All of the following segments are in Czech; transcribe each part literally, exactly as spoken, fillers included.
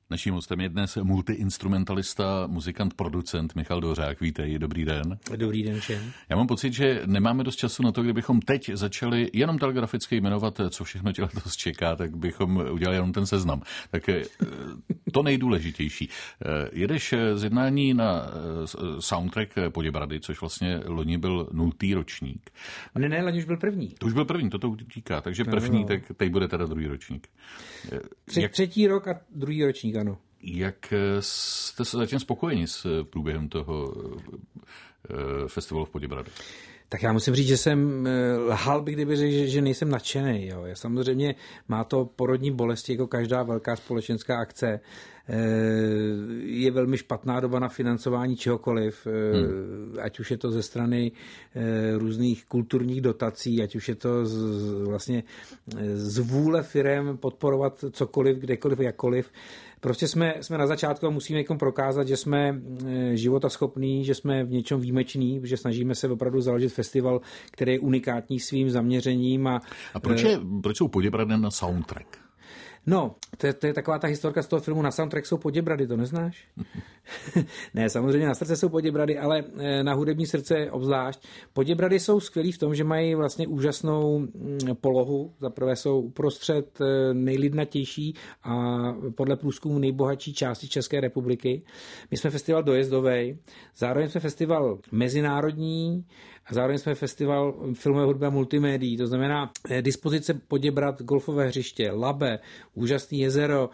Naším hostem je dnes multiinstrumentalista, muzikant, producent Michal Dvořák. Vítej, dobrý den. Dobrý den všem. Já mám pocit, že nemáme dost času na to, kdybychom teď začali jenom telegraficky jmenovat, co všechno tě letos čeká, tak bychom udělali jenom ten seznam. Tak to nejdůležitější. Jedeš z jednání na soundtrack Poděbrady, což vlastně loni byl nultý ročník. Ne, ne, loni už byl první. To už byl první, to to utíká, takže první, no, tak teď bude teda druhý ročník. Tři, Jak... Třetí rok a druhý ročník, ano. Jak jste se zatím spokojeni s průběhem toho festivalu v Poděbradech? Tak já musím říct, že jsem lhal bych, kdyby řekl, že, že nejsem nadšenej. Jo. Já samozřejmě má to porodní bolesti, jako každá velká společenská akce. Je velmi špatná doba na financování čehokoliv, hmm. ať už je to ze strany různých kulturních dotací, ať už je to z, vlastně z vůle firem podporovat cokoliv, kdekoliv, jakkoliv. Prostě jsme, jsme na začátku a musíme někomu prokázat, že jsme životaschopní, že jsme v něčem výjimeční, že snažíme se opravdu založit festival, který je unikátní svým zaměřením. A, a proč, je, proč jsou Poděbrady na soundtrack? No, to je, to je taková ta historka z toho filmu. Na soundtrack jsou Poděbrady, to neznáš? Ne, samozřejmě na srdce jsou Poděbrady, ale na hudební srdce obzvlášť. Poděbrady jsou skvělí v tom, že mají vlastně úžasnou polohu. Zaprvé jsou uprostřed nejlidnatější a podle průzkumu nejbohatší části České republiky. My jsme festival dojezdový, zároveň jsme festival mezinárodní a zároveň jsme festival filmové hudby a multimédií. To znamená dispozice Poděbrad, golfové hřiště, Labe, úžasný jezero,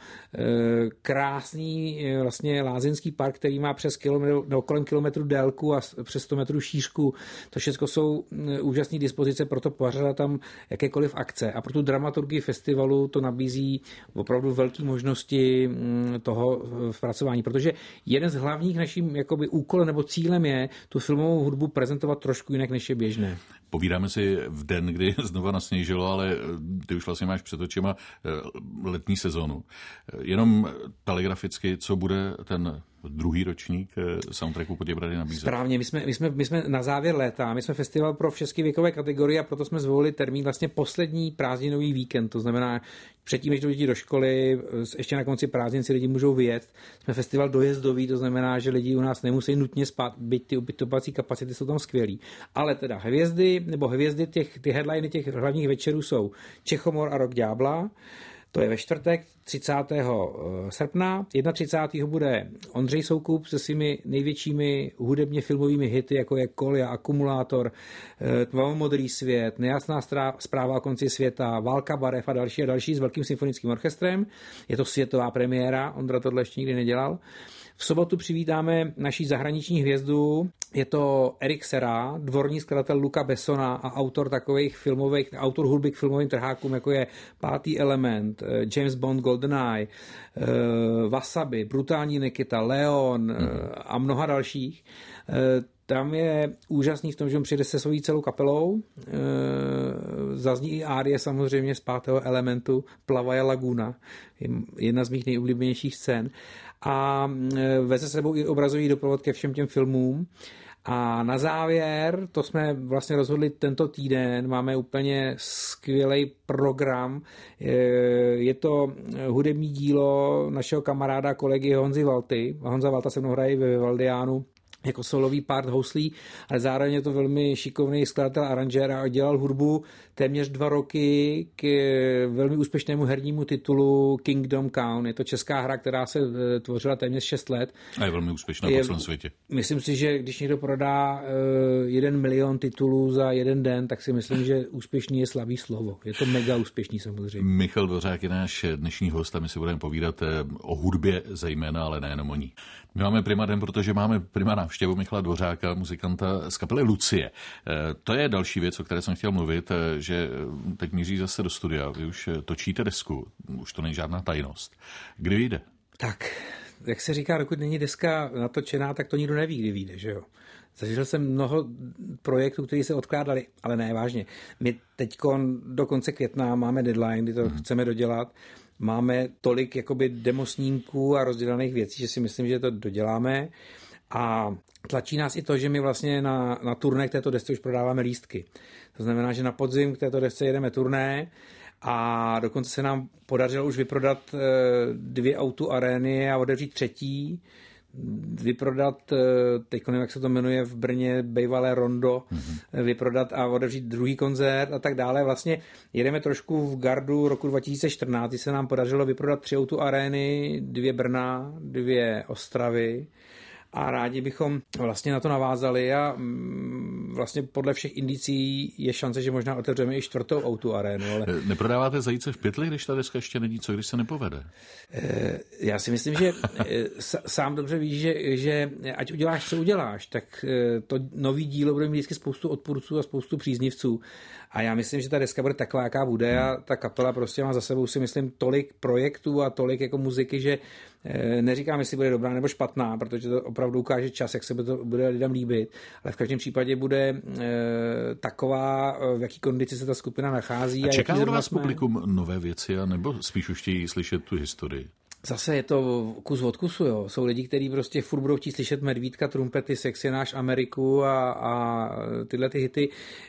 krásný vlastně lázeňský park, který má přes kilometr, no, kolem kilometru délku a přes sto metrů šířku. To všechno jsou úžasné dispozice pro to pořádat tam jakékoliv akce. A pro tu dramaturgii festivalu to nabízí opravdu velké možnosti toho zpracování, protože jeden z hlavních naším jakoby úkolem nebo cílem je tu filmovou hudbu prezentovat trošku jinak, než je běžné. Povídáme si v den, kdy znova nasněžilo, ale ty už vlastně máš před očima letní sezonu. Jenom telegraficky, co bude ten druhý ročník soundtracku Poděbrady nabízet? Správně, my jsme, my, jsme, my jsme na závěr léta, my jsme festival pro všechny věkové kategorie a proto jsme zvolili termín vlastně poslední prázdninový víkend, to znamená předtím, než jdou děti do školy, ještě na konci prázdnin si lidi můžou vyjet. Jsme festival dojezdový, to znamená, že lidi u nás nemusí nutně spát, byť ty ubytovací kapacity jsou tam skvělý. Ale teda hvězdy, nebo hvězdy těch, ty headliny těch hlavních večerů jsou Čechomor a Rok ďábla. To je ve čtvrtek třicátého srpna. třicátého prvního bude Ondřej Soukup se svými největšími hudebně filmovými hity, jako je Kolja, Akumulátor, Tmavomodrý svět, Nejasná zpráva o konci světa, Válka barev a další a další s velkým symfonickým orchestrem. Je to světová premiéra, Ondra tohle ještě nikdy nedělal. V sobotu přivítáme naší zahraniční hvězdu, je to Erik Serra, dvorní skladatel Luca Bessona a autor takových filmových, autor hudby k filmovým trhákům, jako je Pátý element, James Bond, GoldenEye, Wasabi, Brutální Nikita, Leon mm. a mnoha dalších. Tam je úžasný v tom, že on přijde se svojí celou kapelou. Zazní i árie samozřejmě z Pátého elementu Plavaja Laguna, jedna z mých nejoblíbenějších scén. A veze sebou i obrazový doprovod ke všem těm filmům. A na závěr, to jsme vlastně rozhodli tento týden, máme úplně skvělý program. Je to hudební dílo našeho kamaráda, kolegy Honzy Valty. Honza Valta se mnou hraje ve Valdiánu jako solový part houslí, ale zároveň je to velmi šikovný skladatel, aranžér a dělal hudbu téměř dva roky k velmi úspěšnému hernímu titulu Kingdom Come. Je to česká hra, která se tvořila téměř šest let. A je velmi úspěšná je, po celém světě. Myslím si, že když někdo prodá uh, jeden milion titulů za jeden den, tak si myslím, že úspěšný je slabý slovo. Je to mega úspěšný samozřejmě. Michal Dvořák je náš dnešní host a my si budeme povídat o hudbě zejména, ale nejenom o ní. My máme Prima den, protože máme Prima návštěvu Michala Dvořáka, muzikanta z kapely Lucie. To je další věc, o které jsem chtěl mluvit, že teď míří zase do studia. Vy už točíte desku, už to není žádná tajnost. Kdy vyjde? Tak, jak se říká, dokud není deska natočená, tak to nikdo neví, kdy vyjde, že jo? Zažil jsem mnoho projektů, které se odkládali, ale ne, vážně. My teďko do konce května máme deadline, kdy to hmm. chceme dodělat. Máme tolik jakoby demosnímků a rozdělaných věcí, že si myslím, že to doděláme. A tlačí nás i to, že my vlastně na, na turné k této desce už prodáváme lístky. To znamená, že na podzim k této desce jedeme turné a dokonce se nám podařilo už vyprodat dvě O dva arény a otevřít třetí, vyprodat, teď nevím, jak se to jmenuje v Brně, bývalé Rondo, mm-hmm. vyprodat a otevřít druhý koncert a tak dále. Vlastně jedeme trošku v gardu roku dva tisíce čtrnáct, kdy se nám podařilo vyprodat tři O dva arény, dvě Brna, dvě Ostravy a rádi bychom vlastně na to navázali a vlastně podle všech indicí je šance, že možná otevřeme i čtvrtou O dva arénu. Ale... Neprodáváte zajíce v pytli, když ta deska ještě není, co když se nepovede? Já si myslím, že sám dobře víš, že, že ať uděláš, co uděláš, tak to nový dílo bude mít vždycky spoustu odpůrců a spoustu příznivců. A já myslím, že ta deska bude taková, jaká bude a ta kapela prostě má za sebou, si myslím, tolik projektů a tolik jako muziky, že neříkám, jestli bude dobrá nebo špatná, protože to opravdu ukáže čas, jak se to bude lidem líbit, ale v každém případě bude e, taková, v jaký kondici se ta skupina nachází. A, a čeká od vás jsme... publikum nové věci, a nebo spíš už chtějí slyšet tu historii? Zase je to kus od kusu, jo. Jsou lidi, kteří prostě furt budou chtít slyšet Medvídka, trumpety, Sexy náš Ameriku a, a tyhle ty hity.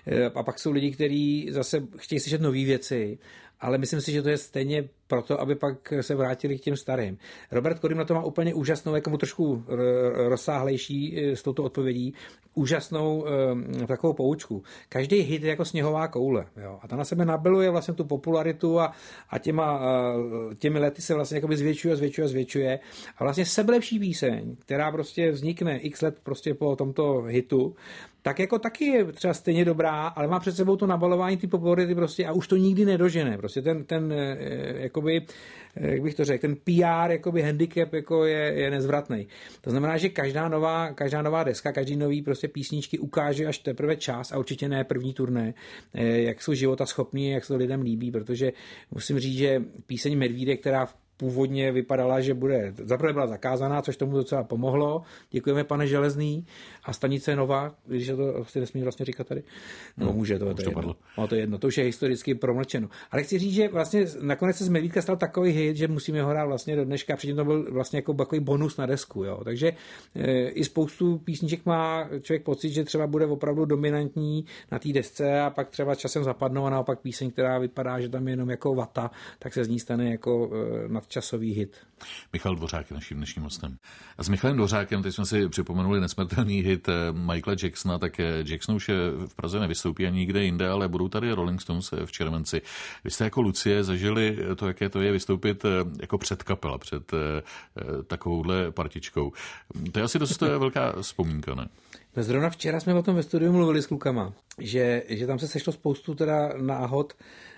A pak jsou lidi, kteří zase chtějí slyšet nové věci, ale myslím si, že to je stejně proto, aby pak se vrátili k těm starým. Robert Korym na to má úplně úžasnou, jako mu trošku rozsáhlejší s touto odpovědí, úžasnou e, takovou poučku. Každý hit je jako sněhová koule. Jo? A ta na sebe nabiluje vlastně tu popularitu a, a těma, e, těmi lety se vlastně jakoby zvětšuje, zvětšuje, zvětšuje. A vlastně sebelepší píseň, která prostě vznikne x let prostě po tomto hitu, tak jako taky je třeba stejně dobrá, ale má před sebou to nabalování ty popularity prostě a už to nikdy nedožene. Prostě ten, ten jakoby, jak bych to řekl, ten P R jakoby handicap jako je, je nezvratný. To znamená, že každá nová, každá nová deska, každý nový prostě písničky ukáže až teprve čas a určitě ne první turné, jak jsou života schopní, jak se to lidem líbí, protože musím říct, že píseň Medvídek, která původně vypadala, že bude, zaprvé byla zakázaná, což tomu docela pomohlo. Děkujeme, pane Železný. A stanice Nova, když to si nesmí vlastně říkat tady. No, no může, to, to, je jedno. No, to je jedno. To už je historicky promlčeno. Ale chci říct, že vlastně nakonec se z Medvídka stal takový hit, že musíme ho hrát vlastně do dneška. Předtím to byl vlastně jako takový bonus na desku. Jo. Takže e, i spoustu písniček má člověk pocit, že třeba bude opravdu dominantní na té desce a pak třeba časem zapadnou a naopak píseň, která vypadá, že tam je jenom jako vata, tak se z ní stane jako e, nadčasový hit. Michal Dvořák je naším dnešním hostem. A s Michalem Dvořákem, teď jsme si připomenuli nesmrtelný hit Michaela Jacksona, tak Jackson už v Praze nevystoupí ani nikde jinde, ale budou tady Rolling Stones v červenci. Vy jste jako Lucie zažili to, jaké to je vystoupit jako předkapela, před takovouhle partičkou. To je asi dost velká vzpomínka, ne? No zrovna včera jsme o tom ve studiu mluvili s klukama, že, že tam se sešlo spoustu teda náhod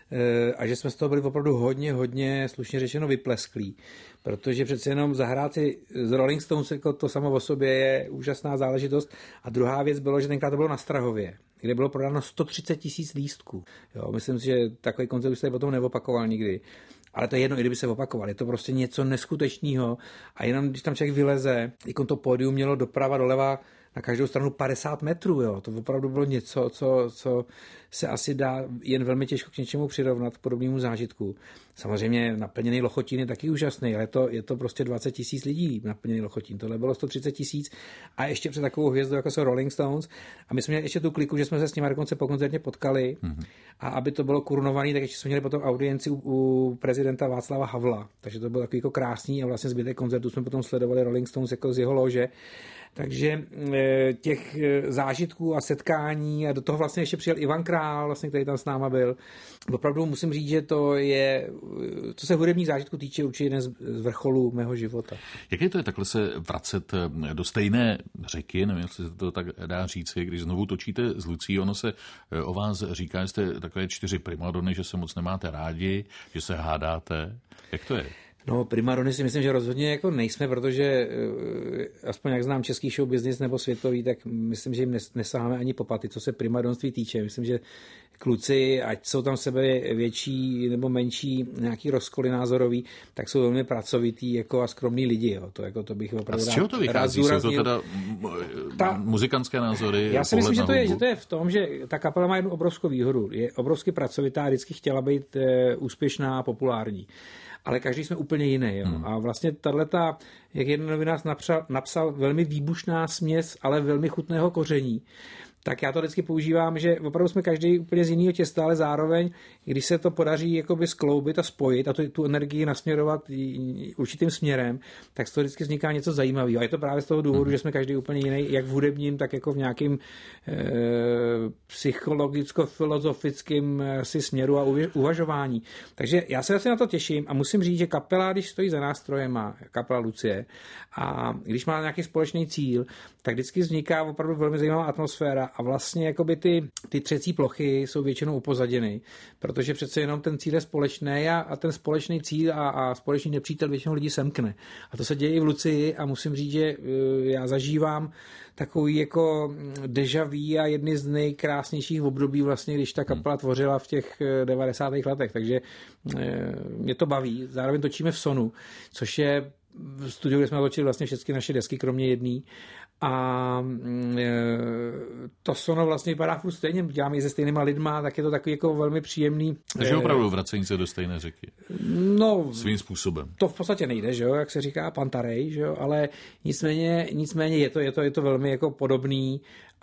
a že jsme z toho byli opravdu hodně, hodně slušně řečeno vyplesklí, protože přece jenom zahrát si z Rolling Stones jako to samo o sobě je úžasná záležitost. A druhá věc bylo, že tenkrát to bylo na Strahově, kde bylo prodáno sto třicet tisíc lístků. Jo, myslím si, že takový koncert už se potom neopakoval nikdy. Ale to je jedno, i kdyby se opakoval. Je to prostě něco neskutečného a jenom když tam člověk vyleze, jako to pódium mělo doprava doleva na každou stranu padesát metrů, jo. To opravdu bylo něco, co, co se asi dá jen velmi těžko k něčemu přirovnat k podobnému zážitku. Samozřejmě naplněný Lochotín je taky úžasný, ale to, je to prostě dvacet tisíc lidí naplněný Lochotín. Tohle bylo sto třicet tisíc a ještě před takovou hvězdou, jako jsou Rolling Stones. A my jsme měli ještě tu kliku, že jsme se s nimi dokonce po koncertě potkali mm-hmm. a aby to bylo korunovaný, tak ještě jsme měli potom audienci u, u prezidenta Václava Havla. Takže to bylo takový jako krásný a vlastně zbytek koncertu jsme potom sledovali Rolling Stones jako z jeho lože. Takže těch zážitků a setkání a do toho vlastně ještě přijel Ivan Král, vlastně, který tam s náma byl. Opravdu musím říct, že to je, co se hudebních zážitků týče, určitě jeden z vrcholů mého života. Jaké to je takhle se vracet do stejné řeky, nevím, jestli se to tak dá říci, když znovu točíte s Lucí, ono se o vás říká, že jste takové čtyři primadony, že se moc nemáte rádi, že se hádáte. Jak to je? No, primadony si myslím, že rozhodně jako nejsme, protože aspoň jak znám český show business nebo světový, tak myslím, že jim nesaháme ani po paty, co se primadonství týče. Myslím, že kluci, ať jsou tam sebe větší nebo menší nějaký rozkoly názorový, tak jsou velmi pracovitý jako a skromný lidi. Jo. To, jako, to bych opravdu a z čeho to vychází? Jsou to teda ta, muzikantské názory? Já si myslím, že to, je, že to je v tom, že ta kapela má jednu obrovskou výhodu. Je obrovsky pracovitá a vždycky chtěla být e, úspěšná a populární. Ale každý jsme úplně jiný. Jo. Hmm. A vlastně tato, jak jeden novinář napsal, napsal velmi výbušná směs, ale velmi chutného koření, tak já to vždycky používám, že opravdu jsme každý úplně z jiného těsta, ale zároveň, když se to podaří jakoby skloubit a spojit a tu, tu energii nasměrovat určitým směrem, tak z toho vždycky vzniká něco zajímavého. A je to právě z toho důvodu, hmm. že jsme každý úplně jiný, jak v hudebním, tak jako v nějakým e, psychologicko-filozofickým asi směru a uvažování. Takže já se asi na to těším a musím říct, že kapela, když stojí za nástrojem, má kapela Lucie a když má nějaký společný cíl, tak vždycky vzniká opravdu velmi zajímavá atmosféra a vlastně jakoby ty, ty třecí plochy jsou většinou upozaděny, protože přece jenom ten cíl je společný a, a ten společný cíl a, a společný nepřítel většinou lidí semkne. A to se děje i v Lucii a musím říct, že já zažívám takový jako déjà vu a jedny z nejkrásnějších období vlastně, když ta kapela tvořila v těch devadesátých letech, takže mě to baví. Zároveň točíme v Sonu, což je v studiu, kde jsme točili vlastně všechny naše desky, kromě jedné. A to Sono vlastně vypadá furt stejně, děláme i se stejnýma lidma, tak je to takový jako velmi příjemný. Takže opravdu vracení se do stejné řeky. No, svým způsobem. To v podstatě nejde, že jo, jak se říká Pantarej, že jo, ale nicméně, nicméně je to, je to, je to velmi jako podobný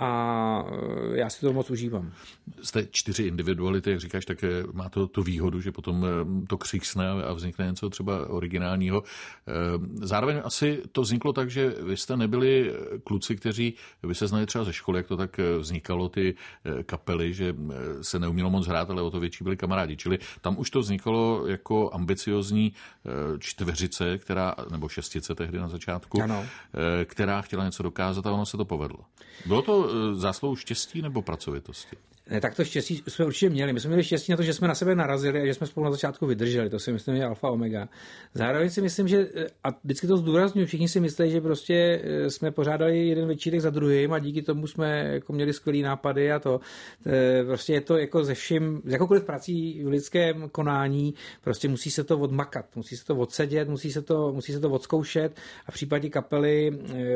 a já si to moc užívám. Jste čtyři individuality, jak říkáš, tak má to tu výhodu, že potom to křísne a vznikne něco třeba originálního. Zároveň asi to vzniklo tak, že vy jste nebyli kluci, kteří, vy se znali třeba ze školy, jak to tak vznikalo, ty kapely, že se neumělo moc hrát, ale o to větší byli kamarádi. Čili tam už to vznikalo jako ambiciozní čtveřice, která, nebo šestice tehdy na začátku, ano. která chtěla něco dokázat a ono se to povedlo. Bylo to zásluhou štěstí nebo pracovitosti? Ne, tak to štěstí jsme určitě měli. My jsme měli štěstí na to, že jsme na sebe narazili a že jsme spolu na začátku vydrželi. To si myslím, že je alfa omega. Zároveň si myslím, že, a vždycky to zdůrazňuji, všichni si myslí, že prostě jsme pořádali jeden večírek za druhým a díky tomu jsme jako měli skvělý nápady a to. Prostě je to jako ze vším, z jakoukoliv prací v lidském konání, prostě musí se to odmakat, musí se to odsedět, musí se to, musí se to odzkoušet a v případě kapely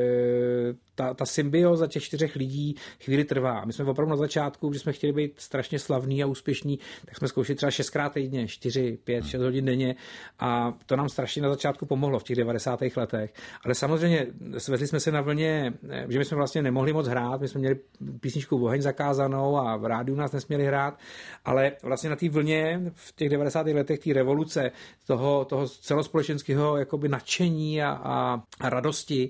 ta, ta symbioza těch čtyřech lidí chvíli trvá. My jsme opravdu na začátku, když jsme chtěli být strašně slavný a úspěšný, tak jsme zkoušeli třeba šestkrát týdně, čtyři, pět, šest hodin denně a to nám strašně na začátku pomohlo v těch devadesátých letech. Ale samozřejmě svezli jsme se na vlně, že my jsme vlastně nemohli moc hrát, my jsme měli písničku Oheň zakázanou a v rádiu nás nesměli hrát, ale vlastně na té vlně v těch devadesátých letech té revoluce, toho, toho celospolečenského jakoby nadšení a, a, a radosti,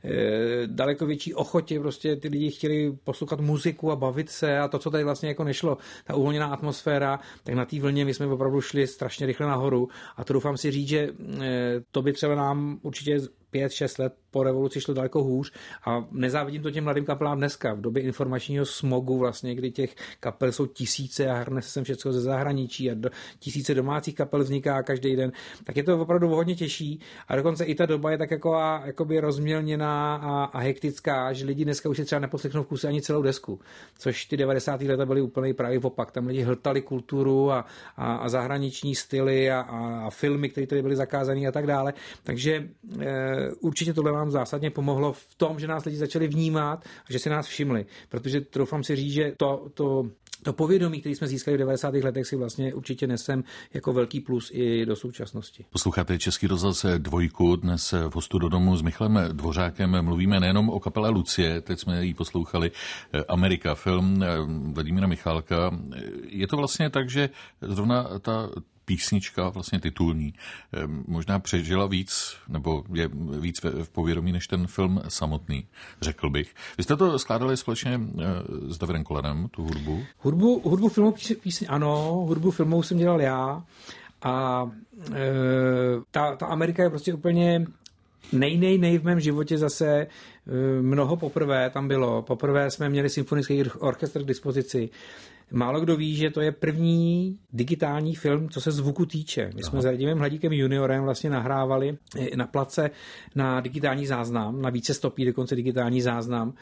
e, daleko větší ochotě, prostě ty lidi chtěli poslouchat muziku a bavit se a to, co tady vlastně jako nešlo, ta uvolněná atmosféra, tak na té vlně my jsme opravdu šli strašně rychle nahoru a to doufám si říct, že to by třeba nám určitě pět, šest let po revoluci šlo daleko hůř a nezávidím to těm mladým kapelám dneska, v době informačního smogu vlastně, kdy těch kapel jsou tisíce a hrne se sem všechno ze zahraničí a do, tisíce domácích kapel vzniká každý den, tak je to opravdu hodně těžší a dokonce i ta doba je tak jako a, jakoby rozmělněná a, a hektická, že lidi dneska už si třeba neposlechnou v kuse ani celou desku, což ty devadesátá leta byly úplně právě opak, tam lidi hltali kulturu a, a, a zahraniční styly a, a, a filmy, které tady byly zakázané a tak dále, takže e, určitě tohle vám zásadně pomohlo v tom, že nás lidi začali vnímat a že si nás všimli, protože troufám si říct, že to, to, to povědomí, který jsme získali v devadesátých letech, si vlastně určitě nesem jako velký plus i do současnosti. Posloucháte Český rozhlas Dvojku, dnes v hostu do domu s Michalem Dvořákem mluvíme nejenom o kapele Lucie, teď jsme ji poslouchali, Amerika, film Vladimíra Michálka. Je to vlastně tak, že zrovna ta písnička, vlastně titulní, možná přežila víc, nebo je víc v povědomí než ten film samotný, řekl bych. Vy jste to skládali společně s Davidem Kolenem, tu hudbu? Hudbu, hudbu filmovou písně, ano, hudbu filmovou jsem dělal já a e, ta, ta Amerika je prostě úplně nej, nej, nej v mém životě zase mnoho poprvé tam bylo. Poprvé jsme měli symfonický orchestr k dispozici. Málo kdo ví, že to je první digitální film, co se zvuku týče. My Aha. jsme s Radimem Hladíkem juniorem vlastně nahrávali na place na digitální záznam, na více stopí dokonce digitální záznam.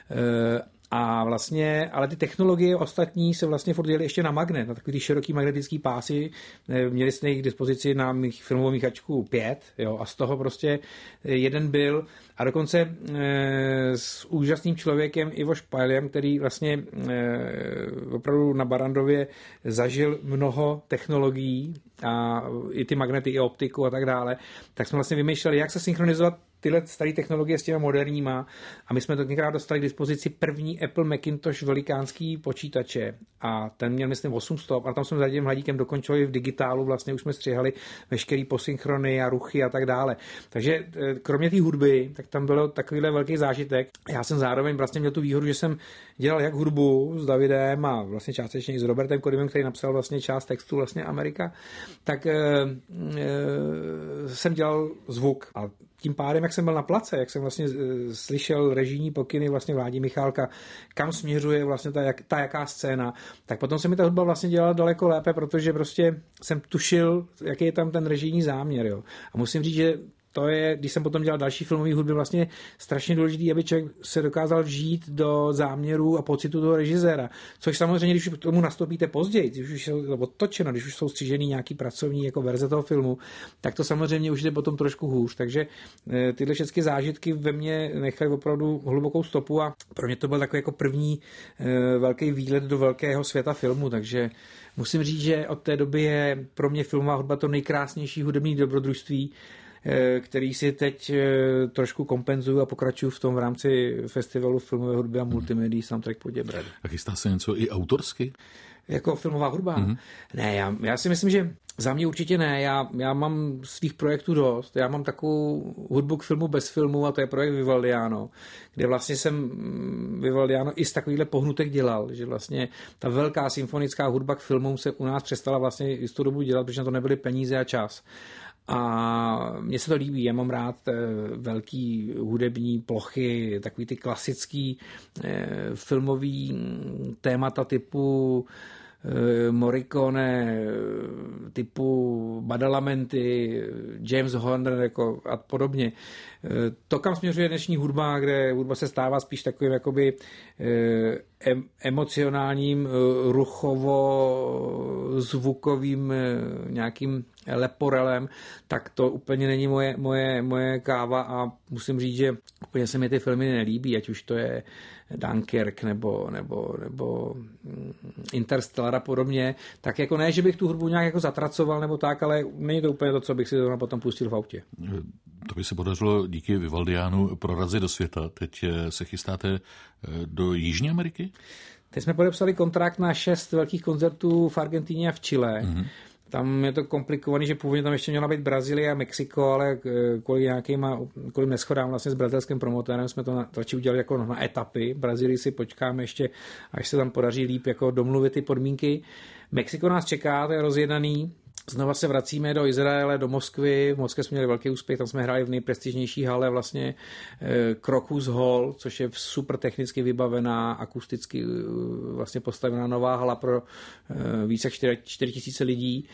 A vlastně, ale ty technologie ostatní se vlastně furt děly ještě na magnet, na takový ty široký magnetický pásy. Měli jsme jich k dispozici na mých filmovou míchačku pět, jo, a z toho prostě jeden byl a dokonce e, s úžasným člověkem Ivo Špajlem, který vlastně e, opravdu na Barrandově zažil mnoho technologií a i ty magnety, i optiku a tak dále, tak jsme vlastně vymýšleli, jak se synchronizovat tyhle staré technologie s těma moderníma a my jsme to někdy dostali k dispozici první Apple Macintosh velikánský počítače a ten měl myslím osm stop a tam jsme s Radimem Hladíkem dokončili v digitálu, vlastně už jsme střihali veškerý posynchrony a ruchy a tak dále. Takže kromě té hudby, tak tam bylo takovýhle velký zážitek. Já jsem zároveň vlastně měl tu výhodu, že jsem dělal jak hudbu s Davidem a vlastně částečně i s Robertem Kodymem, který napsal vlastně část textu vlastně Amerika, tak e, e, jsem dělal zvuk a tím pádem, jak jsem byl na place, jak jsem vlastně e, slyšel režijní pokyny vlastně Vládi Michálka, kam směřuje vlastně ta, jak, ta jaká scéna, tak potom se mi ta hudba vlastně dělala daleko lépe, protože prostě jsem tušil, jaký je tam ten režijní záměr. Jo. A musím říct, že to je, když jsem potom dělal další filmový hudby, vlastně strašně důležitý, aby člověk se dokázal vžít do záměru a pocitu toho režiséra. Což samozřejmě, když k tomu nastoupíte později, když už je to odtočeno, když už jsou střížený nějaký pracovní jako verze toho filmu, tak to samozřejmě už jde potom trošku hůř. Takže tyhle všechny zážitky ve mně nechaly opravdu hlubokou stopu a pro mě to byl takový jako první velký výlet do velkého světa filmu, takže musím říct, že od té doby je pro mě filmová hudba to nejkrásnější hudební dobrodružství, který si teď trošku kompenzuju a pokračuju v tom v rámci festivalu filmové hudby a multimédií Soundtrack Poděbrady. A chystá se něco i autorsky? Jako filmová hudba? Mm-hmm. Ne, já, já si myslím, že za mě určitě ne. Já, já mám svých projektů dost. Já mám takovou hudbu k filmu bez filmu a to je projekt Vivaldiano, kde vlastně jsem Vivaldiano i z takovýchhle pohnutek dělal, že vlastně ta velká symfonická hudba k filmům se u nás přestala vlastně jistou dobu dělat, protože na to nebyly peníze a čas. A mně se to líbí, já mám rád velký hudební plochy, takový ty klasický eh, filmový témata typu eh, Morricone, typu Badalamenti, James Horner jako a podobně. Eh, to, kam směřuje dnešní hudba, kde hudba se stává spíš takovým jakoby eh, em, emocionálním, ruchovo-zvukovým eh, nějakým leporelem, tak to úplně není moje, moje, moje káva a musím říct, že úplně se mi ty filmy nelíbí, ať už to je Dunkirk nebo, nebo, nebo Interstellar a podobně, tak jako ne, že bych tu hudbu nějak jako zatracoval nebo tak, ale není to úplně to, co bych si to potom pustil v autě. To by se podařilo díky Vivaldiánu prorazit do světa. Teď se chystáte do Jižní Ameriky? Teď jsme podepsali kontrakt na šest velkých koncertů v Argentině a v Chile. Mm-hmm. Tam je to komplikovaný, že původně tam ještě měla být Brazílie a Mexiko, ale kvůli nějakýma, kvůli neschodám vlastně s brazilským promotérem jsme to radši udělali jako na etapy. Brazílii si počkáme ještě, až se tam podaří líp jako domluvit ty podmínky. Mexiko nás čeká, to je rozjednaný. Znova se vracíme do Izraele, do Moskvy. V Moskvě jsme měli velký úspěch, tam jsme hráli v nejprestižnější hale vlastně Crocus Hall, což je super technicky vybavená, akusticky vlastně postavená nová hala pro více jak čtyři tisíce lidí.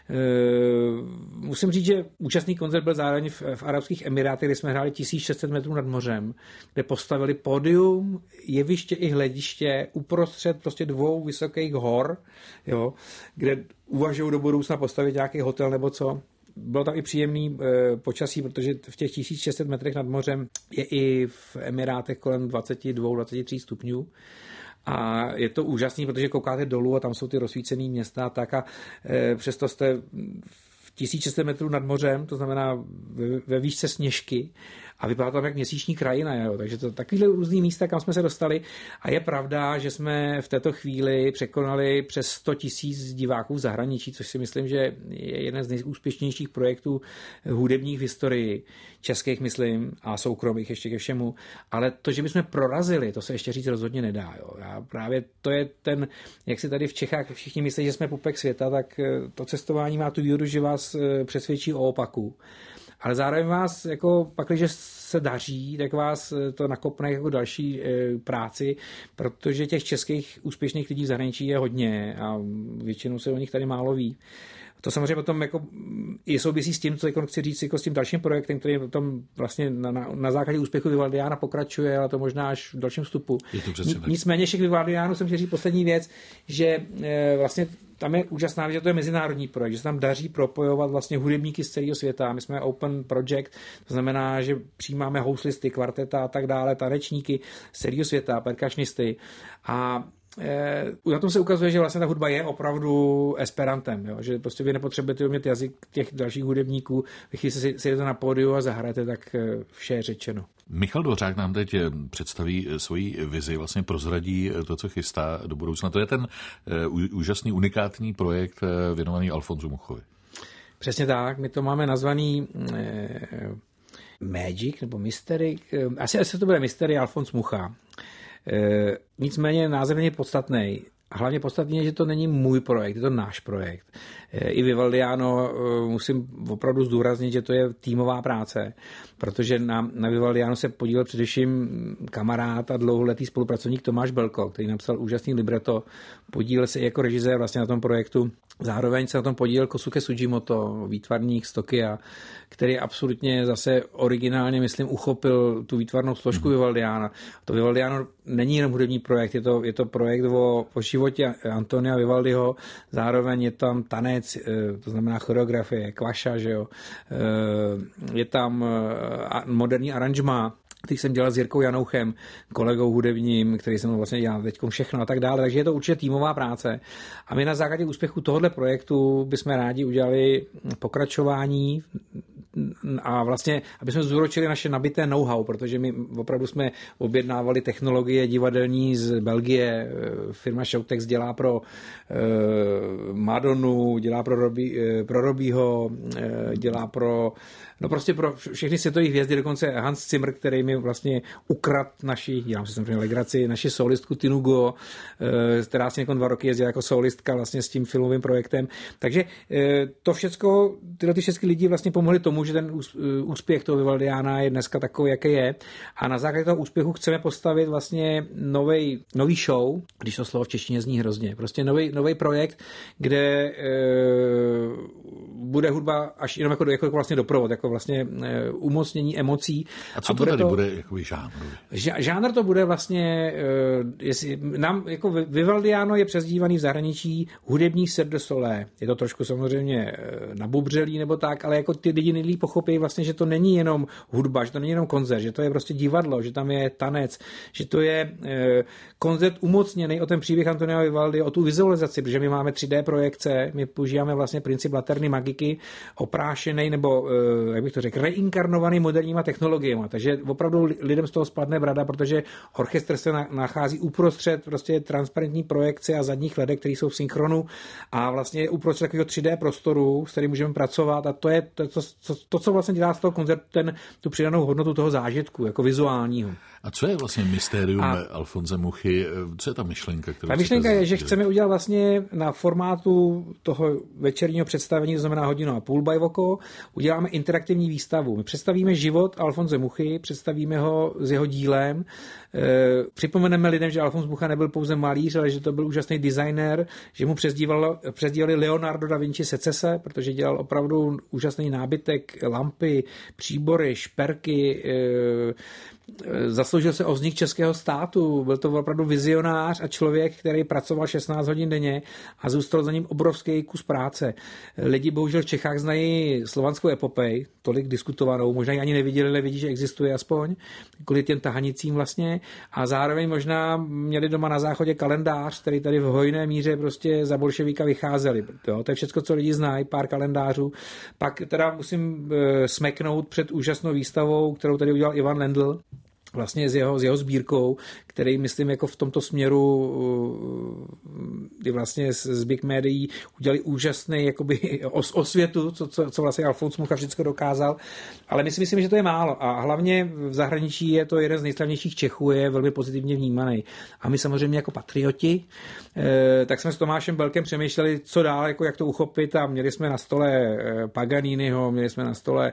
Musím říct, že účastný koncert byl zároveň v, v Arabských Emirátech, kde jsme hráli tisíc šest set metrů nad mořem, kde postavili pódium, jeviště i hlediště uprostřed prostě dvou vysokých hor, jo, kde uvažují do budoucna postavit nějaký hotel nebo co. Bylo tam i příjemný e, počasí, protože v těch tisíc šest set metrech nad mořem je i v Emirátech kolem dvacet dva dvacet tři stupňů. A je to úžasný, protože koukáte dolů a tam jsou ty rozsvícený města a tak a e, přesto jste v tisíc šest set metrů nad mořem, to znamená ve, ve výšce Sněžky a vypadá tam jak měsíční krajina, jo. Takže to takovýhle různý místa, kam jsme se dostali a je pravda, že jsme v této chvíli překonali přes sto tisíc diváků v zahraničí, což si myslím, že je jeden z nejúspěšnějších projektů hudebních v historii, českých myslím a soukromých ještě ke všemu, ale to, že bychom prorazili, to se ještě říct rozhodně nedá. Jo. Já právě to je ten, jak si tady v Čechách všichni myslí, že jsme pupek světa, tak to cestování má tu výhodu, že vás přesvědčí o opaku. Ale zároveň vás, jako pak, když se daří, tak vás to nakopne jako další e, práci, protože těch českých úspěšných lidí v zahraničí je hodně a většinou se o nich tady málo ví. To samozřejmě potom jako i souvisí s tím, co jako chci říct, jako s tím dalším projektem, který potom vlastně na, na, na základě úspěchu Vivaldiána pokračuje, ale to možná až v dalším vstupu. Nicméně všech Vivaldiánů jsem chtěl říct poslední věc, že e, vlastně tam je úžasná věc, že to je mezinárodní projekt, že se tam daří propojovat vlastně hudebníky z celého světa. My jsme open project, to znamená, že přijímáme houslisty, kvarteta a tak dále, tanečníky z celého světa, perkašnisty a na tom se ukazuje, že vlastně ta hudba je opravdu esperantem, jo? Že prostě vy nepotřebujete umět jazyk těch dalších hudebníků, vy si sejdete na pódiu a zahrajete, tak vše je řečeno. Michal Dvořák nám teď představí svoji vizi, vlastně prozradí to, co chystá do budoucna. To je ten úžasný, unikátní projekt věnovaný Alfonsu Muchovi. Přesně tak, my to máme nazvaný eh, Magic nebo Mystery, eh, asi, asi to bude Mystery Alfons Mucha. Eh, nicméně název není podstatný. A hlavně podstatně je, že to není můj projekt, je to náš projekt. I Vivaldiano musím opravdu zdůraznit, že to je týmová práce, protože na, na Vivaldiano se podílel především kamarád a dlouholetý spolupracovník Tomáš Belko, který napsal úžasný libreto, podílel se i jako režisér vlastně na tom projektu. Zároveň se na tom podílel Kosuke Sugimoto, výtvarník z Tokia, který absolutně zase originálně, myslím, uchopil tu výtvarnou složku mm. Vivaldiana. To Vivaldiano není jenom hudební projekt, je to, je to projekt o, o životě Antonia Vivaldiho, zároveň je tam tanec, to znamená choreografie, kvaša, že jo. Je tam moderní aranžma, který jsem dělal s Jirkou Janouchem, kolegou hudebním, který jsem vlastně dělal teď všechno a tak dále. Takže je to určitě týmová práce. A my na základě úspěchu tohoto projektu bychom rádi udělali pokračování a vlastně, aby jsme zúročili naše nabité know-how, protože my opravdu jsme objednávali technologie divadelní z Belgie. Firma Showtex dělá pro uh, Madonu, dělá pro, Robbie, uh, pro Robbieho, uh, dělá pro no prostě pro všechny světové hvězdy, dokonce Hans Zimmer, který mi vlastně ukradl naši, dělám si samozřejmě legraci, naši solistku Tinugo, která si někon dva roky jezdila jako solistka vlastně s tím filmovým projektem. Takže to všecko, tyhle ty všechny lidi vlastně pomohli tomu, že ten úspěch toho Vivaldiana je dneska takový, jaký je. A na základě toho úspěchu chceme postavit vlastně novej, nový show, když to slovo v češtině zní hrozně, prostě nový, nový projekt, kde e, bude hudba až jenom jako, jako vlastně doprovod, jako vlastně umocnění emocí. A co a to bude tady to, bude jakoby žánr? Žánr to bude vlastně, jestli, nám jako Vivaldiano je přezdívaný v zahraničí hudební Cirque du Soleil. Je to trošku samozřejmě nabubřelý nebo tak, ale jako ty lidi nejlíp pochopí vlastně, že to není jenom hudba, že to není jenom koncert, že to je prostě divadlo, že tam je tanec, že to je koncert umocněný o ten příběh Antonia Vivaldi, o tu vizualizaci, protože my máme tři dé projekce, my používáme vlastně princip laterny magiky, oprášený nebo jak bych to řekl, reinkarnovaný moderníma technologiemi. Takže opravdu lidem z toho spadne brada, protože orchestr se nachází uprostřed prostě transparentní projekce a zadních ledek, které jsou v synchronu a vlastně uprostřed takového tři dé prostoru, s kterým můžeme pracovat a to je to, to, to, to co vlastně dělá z toho koncertu ten, tu přidanou hodnotu toho zážitku, jako vizuálního. A co je vlastně mystérium a Alfonse Muchy? Co je ta myšlenka? Kterou ta myšlenka je, že chceme udělat vlastně na formátu toho večerního představení, to znamená hodinu a půl by voko, uděláme interaktivní výstavu. My představíme život Alfonse Muchy, představíme ho s jeho dílem, e, připomeneme lidem, že Alfons Mucha nebyl pouze malíř, ale že to byl úžasný designer, že mu přezdívali Leonardo da Vinci Secese, protože dělal opravdu úžasný nábytek, lampy, příbory, šperky, e, zasloužil se o vznik českého státu, byl to opravdu vizionář a člověk, který pracoval šestnáct hodin denně a zůstal za ním obrovský kus práce. Lidi bohužel v Čechách znají slovanskou epopej, tolik diskutovanou, možná ji ani neviděli, ale vidí, že existuje aspoň, kvůli těm tahanicím vlastně a zároveň možná měli doma na záchodě kalendář, který tady v hojné míře prostě za bolševíka vycházeli. Jo, to je všechno, co lidi znají, pár kalendářů. Pak teda musím e, smeknout před úžasnou výstavou, kterou tady udělal Ivan Lendl, vlastně s jeho, s jeho sbírkou, který, myslím, jako v tomto směru kdy vlastně z Big Médií udělali úžasný jakoby os, osvětu, co, co, co vlastně Alfons Mucha všechno dokázal, ale my si myslím, že to je málo a hlavně v zahraničí je to jeden z nejslavnějších Čechů, je velmi pozitivně vnímaný. A my samozřejmě jako patrioti, eh, tak jsme s Tomášem Belkem přemýšleli, co dál, jako jak to uchopit a měli jsme na stole Paganiniho, měli jsme na stole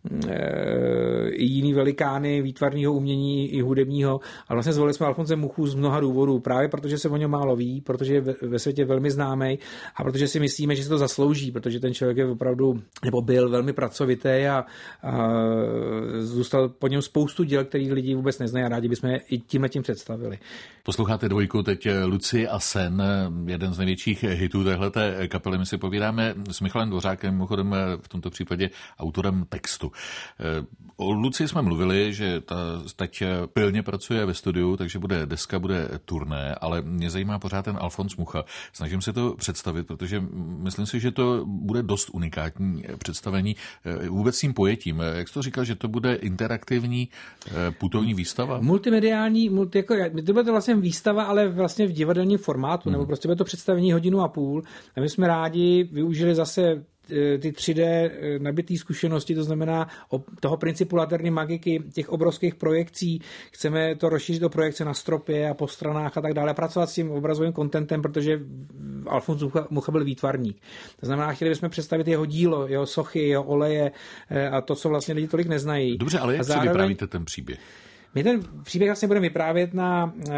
i jiný velikány výtvarného umění i hudebního, ale vlastně zvolili jsme Alfonse Muchu z mnoha důvodů, právě protože se o něm málo ví, protože je ve světě velmi známý a protože si myslíme, že se to zaslouží, protože ten člověk je opravdu, nebo byl velmi pracovitý a, a zůstal po něm spoustu děl, který lidi vůbec neznají a rádi bychom je i tímhletím představili. Posloucháte dvojku teď Lucie a sen, jeden z největších hitů téhleté kapely. My si povídáme s Michalem Dvořákem, mimochodem v tomto případě autorem textu. O Lucii jsme mluvili, že ta teď teď pilně pracuje ve studiu, takže bude deska, bude turné, ale mě zajímá pořád ten Alfons Mucha. Snažím se to představit, protože myslím si, že to bude dost unikátní představení vůbec tím pojetím. Jak jsi to říkal, že to bude interaktivní putovní výstava? Multimediální, multi, jako, to bude to vlastně výstava, ale vlastně v divadelním formátu, hmm. nebo prostě bude to představení hodinu a půl. A my jsme rádi využili zase ty tři dé nabitý zkušenosti, to znamená toho principu laterní magiky, těch obrovských projekcí. Chceme to rozšířit do projekce na stropě a po stranách a tak dále, pracovat s tím obrazovým kontentem, protože Alfons Mucha byl výtvarník. To znamená, chtěli bychom představit jeho dílo, jeho sochy, jeho oleje a to, co vlastně lidi tolik neznají. Dobře, ale jak zároveň... si vyprávíte ten příběh? My ten příběh vlastně budeme vyprávět na eh,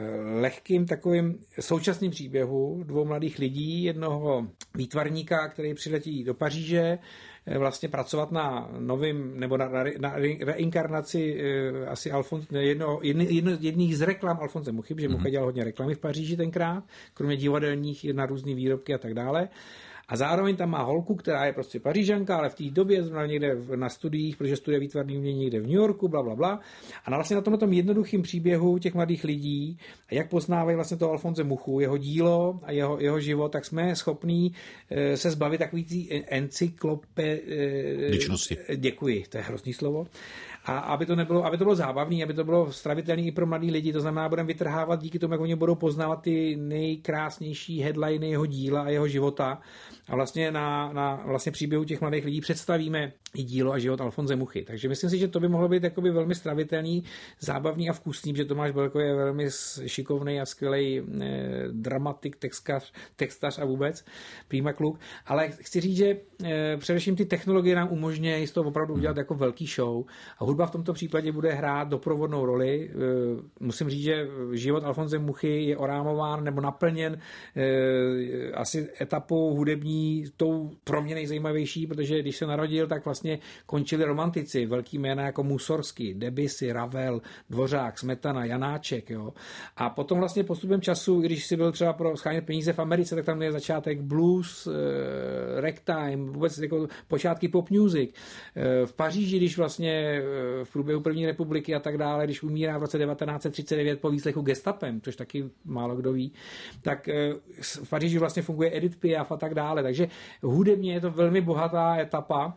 lehkým takovým současným příběhu dvou mladých lidí, jednoho výtvarníka, který přiletí do Paříže, eh, vlastně pracovat na novým, nebo na, na, na reinkarnaci eh, asi Alfons, jedno, jedno, jedno, jedných z reklam Alfonse Muchy, protože Mucha dělal hodně reklamy v Paříži tenkrát, kromě divadelních na různý výrobky a tak dále. A zároveň tam má holku, která je prostě Pařížanka, ale v té době zrovna někde na studiích, protože studuje výtvarný umění někde v New Yorku, bla, bla, bla. A na vlastně na tomto jednoduchém příběhu těch mladých lidí, a jak poznávají vlastně toho Alfonse Muchu, jeho dílo a jeho, jeho život, tak jsme schopní e, se zbavit takový tý encyklope... E, Ličnosti. Děkuji, to je hrozný slovo. A aby to nebylo, aby to bylo zábavné, aby to bylo stravitelné i pro mladý lidi, to znamená, budeme vytrhávat díky tomu, jak oni budou poznávat ty nejkrásnější headliny jeho díla a jeho života. A vlastně na, na vlastně příběhu těch mladých lidí představíme i dílo a život Alfonse Muchy. Takže myslím si, že to by mohlo být jakoby velmi stravitelný, zábavný a vkusný, protože Tomáš Belko je velmi šikovný a skvělý eh, dramatik, textař, textař a vůbec prýma kluk. Ale chci říct, že eh, především ty technologie nám umožňují z toho opravdu udělat jako velký show. A hudba v tomto případě bude hrát doprovodnou roli. Eh, musím říct, že život Alfonse Muchy je orámován nebo naplněn eh, asi etapou hudební tou pro mě nejzajímavější, protože když se narodil, tak vlastně končili romantici, velký jména jako Mussorgsky, Debussy, Ravel, Dvořák, Smetana, Janáček, jo. A potom vlastně postupem času, když si byl třeba pro schánět peníze v Americe, tak tam je začátek blues, eh, ragtime, vůbec jako počátky pop music. Eh, v Paříži, když vlastně eh, v průběhu první republiky a tak dále, když umírá v roce devatenáct set třicet devět po výslechu gestapem, což taky málo kdo ví, tak eh, v Paříži vlastně funguje Edith Piaf a tak dále. Takže hudebně je to velmi bohatá etapa.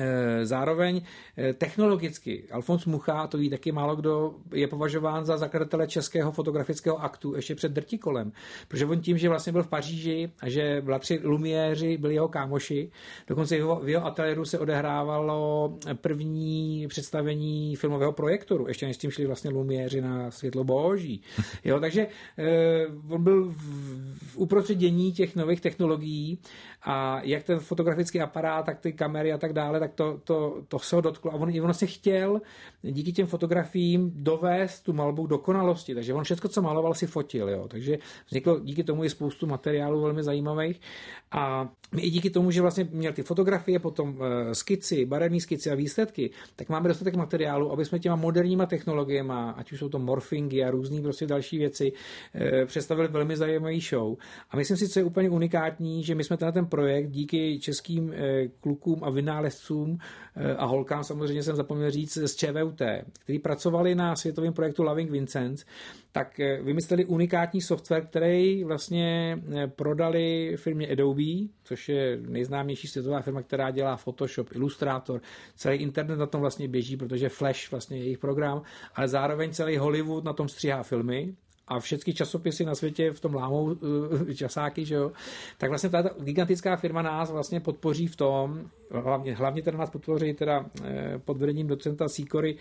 Zároveň technologicky Alfons Mucha, to ví taky málo kdo, je považován za zakladatele českého fotografického aktu ještě před drtikolem, protože on tím, že vlastně byl v Paříži a že bratři Lumiéři byli jeho kámoši, dokonce jeho, v jeho ateliéru se odehrávalo první představení filmového projektoru, ještě než s tím šli vlastně Lumiéři na světlo boží. Jo, takže eh, on byl v, v uprostřed dění těch nových technologií a jak ten fotografický aparát, tak ty kamery a tak dále, tak to, to, to se ho dotklo. A on, on vlastně chtěl díky těm fotografiím dovést tu malbu dokonalosti. Takže on všechno, co maloval, si fotil. Jo. Takže vzniklo díky tomu i spoustu materiálů velmi zajímavých. A my i díky tomu, že vlastně měl ty fotografie, potom skici, barevné skici a výsledky, tak máme dostatek materiálu, aby jsme těma moderníma technologiemi, ať už jsou to morfingy a různý prostě další věci, představili velmi zajímavý show. A myslím si, co je úplně unikátní, že my jsme ten, ten projekt díky českým klukům a vynálezcům a holkám, samozřejmě jsem zapomněl říct, z ČVUT, kteří pracovali na světovém projektu Loving Vincent, tak vymysleli unikátní software, který vlastně prodali firmě Adobe, což je nejznámější světová firma, která dělá Photoshop, Illustrator, celý internet na tom vlastně běží, protože Flash vlastně je jejich program, ale zároveň celý Hollywood na tom stříhá filmy, a všechny časopisy na světě v tom lámou uh, časáky, že jo, tak vlastně ta gigantická firma nás vlastně podpoří v tom, hlavně, hlavně teda nás podpoří teda eh, pod vedením docenta Sikory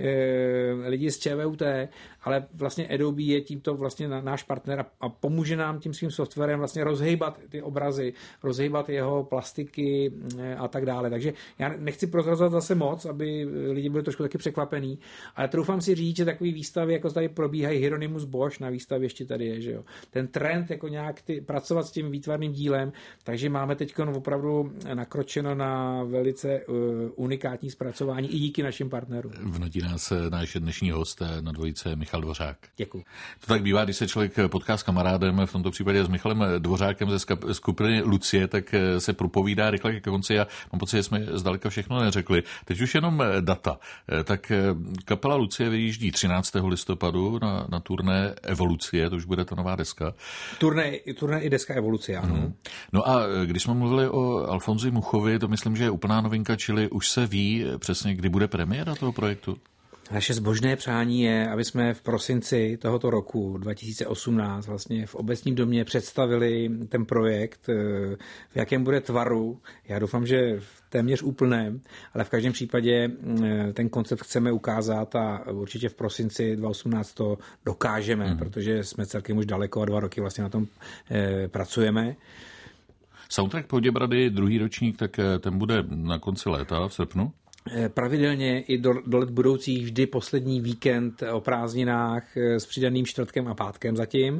eh, lidi z ČVUT, ale vlastně Adobe je tímto vlastně na, náš partner a, a pomůže nám tím svým softwarem vlastně rozhejbat ty obrazy, rozhejbat jeho plastiky eh, a tak dále. Takže já nechci prozrazovat zase moc, aby lidi byli trošku taky překvapení, ale troufám si říct, že takový výstavy, jako tady probíhají Hieronymus Bosch na výstavě ještě tady je, že jo. Ten trend jako nějak ty, pracovat s tím výtvarným dílem, takže máme teď opravdu nakročeno na velice uh, unikátní zpracování i díky našim partnerům. Vnadí nás náš dnešní host na dvojice Michal Dvořák. Děkuji. To tak bývá, když se člověk potká s kamarádem, v tomto případě s Michalem Dvořákem ze skupiny Lucie, tak se propovídá rychle ke konci a mám pocit, že jsme zdaleka všechno neřekli. Teď už jenom data. Tak kapela Lucie vyjíždí třináctého listopadu na, na turné Evolucie, to už bude ta nová deska. Turné, turné i deska Evolucie, ano. Hmm. No a když jsme mluvili o Alfonzi Muchovi, to myslím, že je úplná novinka, čili už se ví přesně, kdy bude premiéra toho projektu? Naše zbožné přání je, aby jsme v prosinci tohoto roku dva tisíce osmnáct vlastně v Obecním domě představili ten projekt, v jakém bude tvaru. Já doufám, že v téměř úplném, ale v každém případě ten koncept chceme ukázat a určitě v prosinci dva tisíce osmnáct to dokážeme, hmm. protože jsme celkem už daleko a dva roky vlastně na tom pracujeme. Soundtrack Poděbrady, druhý ročník, tak ten bude na konci léta v srpnu? Pravidelně i do, do let budoucích vždy poslední víkend o prázdninách s přidaným čtvrtkem a pátkem zatím.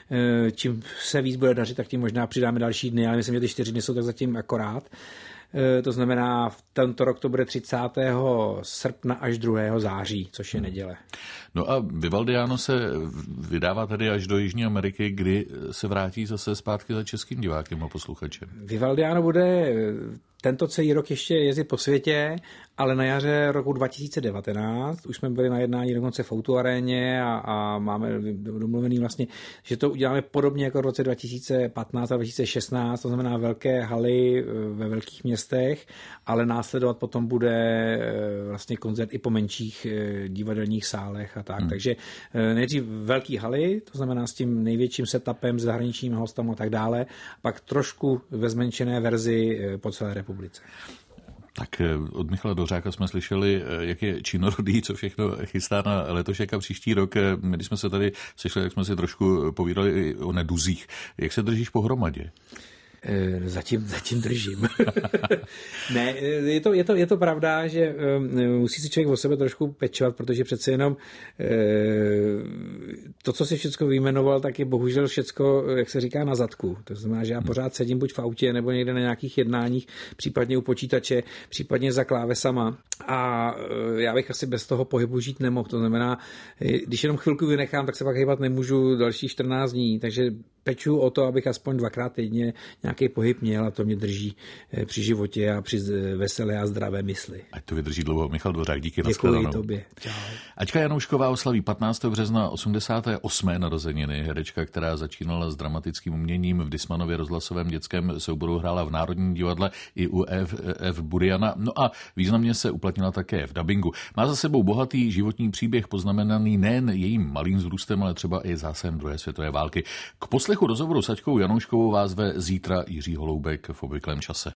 Čím se víc bude dařit, tak tím možná přidáme další dny, ale myslím, že ty čtyři dny jsou tak zatím akorát. To znamená, v tento rok to bude třicátého srpna až druhého září, což je neděle. No a Vivaldiano se vydává tady až do Jižní Ameriky, kdy se vrátí zase zpátky za českým divákem a posluchačem. Vivaldiano bude tento celý rok ještě jezdit po světě, ale na jaře roku dva tisíce devatenáct už jsme byli na jednání dokonce v Outu aréně a, a máme domluvený vlastně, že to uděláme podobně jako v roce dva tisíce patnáct a dva tisíce šestnáct, to znamená velké haly ve velkých městech, ale následovat potom bude vlastně koncert i po menších divadelních sálech a tak. Hmm. Takže nejdřív velký haly, to znamená s tím největším setupem, s zahraničními hostama a tak dále, pak trošku ve zmenšené verzi po celé republice. Tak od Michala Dvořáka jsme slyšeli, jak je činorodý, co všechno chystá na letošek a příští rok. My, když jsme se tady sešli, jak jsme si trošku povídali o neduzích. Jak se držíš pohromadě? Zatím, zatím držím. Ne, je to, je, to, je to pravda, že um, musí si člověk o sebe trošku pečovat, protože přece jenom uh, to, co si všechno vyjmenoval, tak je bohužel všecko, jak se říká, na zadku. To znamená, že já pořád sedím buď v autě, nebo někde na nějakých jednáních, případně u počítače, případně za klávesama. A uh, já bych asi bez toho pohybu žít nemohl. To znamená, když jenom chvilku vynechám, tak se pak hýbat nemůžu dalších čtrnáct dní. Takže peču o to, abych aspoň dvakrát týdně nějaký pohyb měl a to mě drží při životě a při veselé a zdravé mysli. Ať to vydrží dlouho. Michal Dvořák, díky. Děkuji tobě. Čau. Aťka Janoušková oslaví patnáctého března osmdesáté osmé narozeniny. Herečka, která začínala s dramatickým uměním v Dismanově rozhlasovém dětském souboru, hrála v Národním divadle i u F. F. Buriana. No a významně se uplatnila také v dabingu. Má za sebou bohatý životní příběh poznamenaný nejen jejím malým vzrůstem, ale třeba i zásahem druhé světové války. K poslechu rozhovoru s Aťkou Janouškovou vás ve zítra Jiří Holoubek v obvyklém čase.